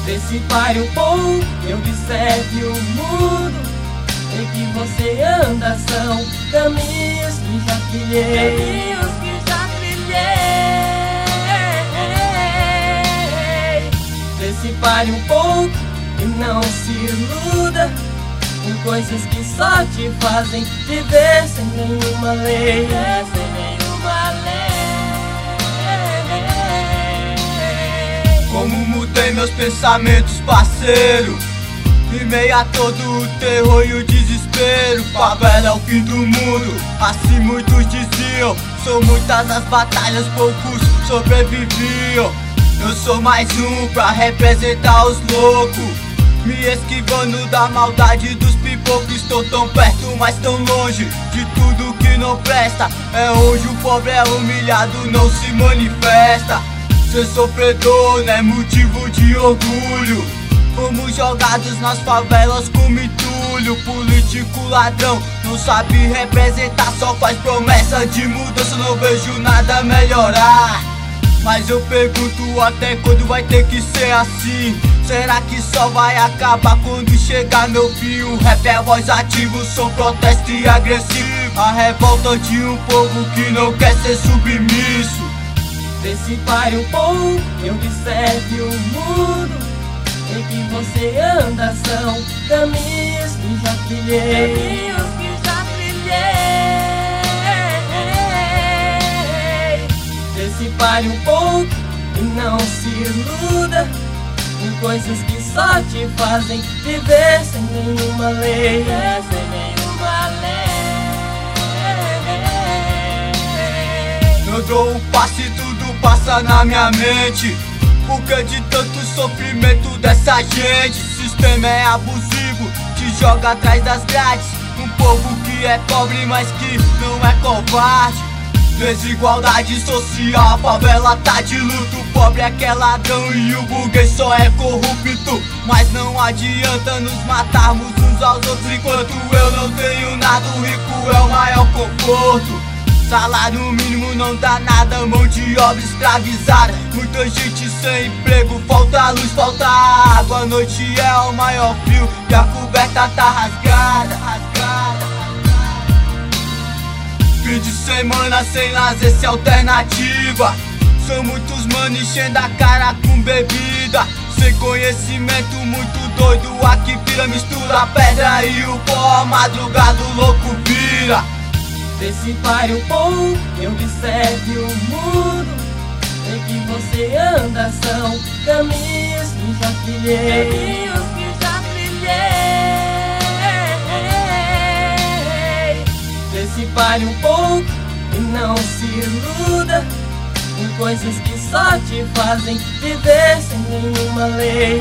Vê se pare um pouco e observe o mundo em que você anda. São caminhos que já trilhei, Vê se pare um pouco e não se iluda com coisas que só te fazem viver sem nenhuma lei, Como mudei meus pensamentos, parceiro, em meio a todo o terror e o desespero. Favela é o fim do mundo, assim muitos diziam. São muitas as batalhas, poucos sobreviviam. Eu sou mais um pra representar os loucos, me esquivando da maldade dos pipocos. Estou tão perto, mas tão longe de tudo que não presta. É onde o pobre é humilhado, não se manifesta. Ser sofredor não é motivo de orgulho. Fomos jogados nas favelas como entulho. Político ladrão, não sabe representar, só faz promessa de mudança. Não vejo nada melhorar, mas eu pergunto até quando vai ter que ser assim? Será que só vai acabar quando chegar meu fim? O rap é voz ativa, som protesto e agressivo, a revolta de um povo que não quer ser submisso. Vê se pare um pouco e observe o mundo em que você anda. São caminhos que já trilhei, Vê se pare um pouco e não se iluda com coisas que só te fazem viver sem nenhuma lei, Eu dou um passo e tudo passa na minha mente. Porque de tanto sofrimento dessa gente, o sistema é abusivo, te joga atrás das grades. Um povo que é pobre, mas que não é covarde. Desigualdade social, a favela tá de luto. O pobre é que é ladrão e o burguês só é corrupto. Mas não adianta nos matarmos uns aos outros enquanto eu não tenho nada. O rico é o maior conforto. Salário mínimo não dá nada, mão de obra escravizada. Muita gente sem emprego, falta luz, falta água. A noite é o maior frio e a coberta tá rasgada. Fim de semana sem lazer, sem alternativa. São muitos manos enchendo a cara com bebida. Sem conhecimento, muito doido. Aqui vira, mistura pedra e o pó. Madrugada o louco vira. Vê se pare um pouco e observe o mundo em que você anda. São caminhos que já trilhei, Vê se pare um pouco e não se iluda com coisas que só te fazem viver sem nenhuma lei,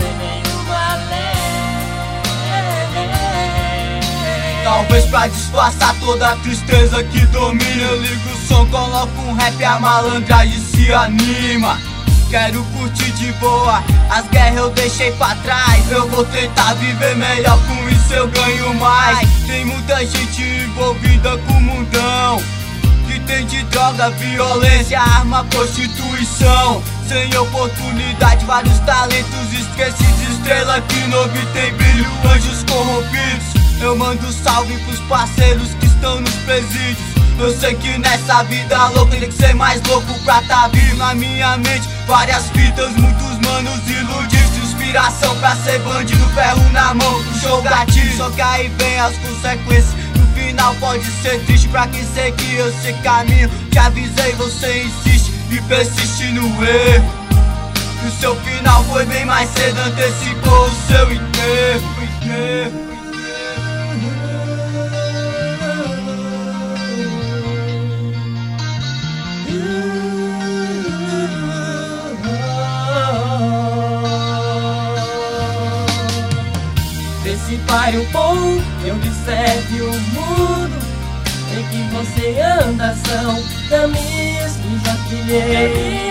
Talvez pra disfarçar toda a tristeza que domina, eu ligo o som, coloco um rap, a malandragem se anima. Quero curtir de boa, as guerras eu deixei pra trás. Eu vou tentar viver melhor, com isso eu ganho mais. Tem muita gente envolvida com o mundão, que tem de droga, violência, arma, prostituição. Sem oportunidade, vários talentos esquecidos. Estrela que não tem brilho, anjos corrompidos. Eu mando salve pros parceiros que estão nos presídios. Eu sei que nessa vida louca tem que ser mais louco pra tá vivo. Na minha mente várias fitas, muitos manos iludidos. Inspiração pra ser bandido, ferro na mão, puxou o gatilho. Só que aí vem as consequências, no final pode ser triste. Pra quem seguir esse caminho, te avisei, você insiste e persiste no erro. E o seu final foi bem mais cedo, antecipou o seu enterro. Vê se pare um pouco e observe o mundo em que você anda. São caminhos que já trilhei,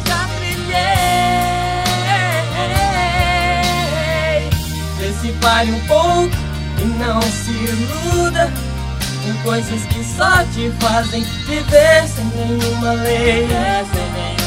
Vê se pare um pouco e não se iluda com coisas que só te fazem viver sem nenhuma lei,